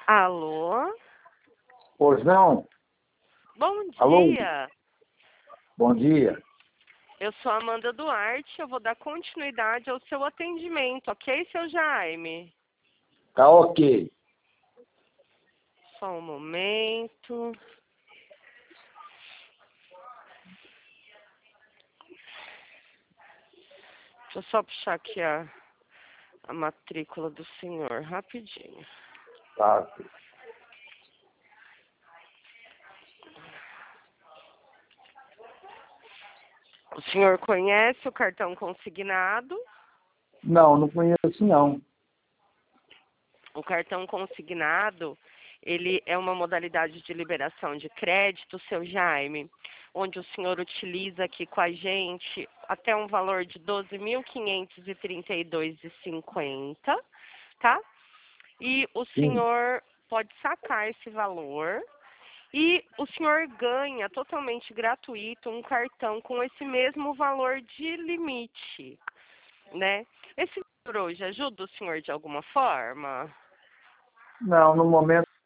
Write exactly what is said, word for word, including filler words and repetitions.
Alô? Pois não? Bom Alô? dia. Bom dia. Eu sou a Amanda Duarte, eu vou dar continuidade ao seu atendimento, ok, seu Jaime? Tá ok. Só um momento. Deixa eu só puxar aqui a, a matrícula do senhor, rapidinho. Tá. O senhor conhece o cartão consignado? Não, não conheço não. O cartão consignado, ele é uma modalidade de liberação de crédito, seu Jaime, onde o senhor utiliza aqui com a gente até um valor de doze mil quinhentos e trinta e dois reais e cinquenta centavos, tá? E o Sim. senhor pode sacar esse valor e o senhor ganha totalmente gratuito um cartão com esse mesmo valor de limite, né? Esse valor hoje ajuda o senhor de alguma forma? Não, no momento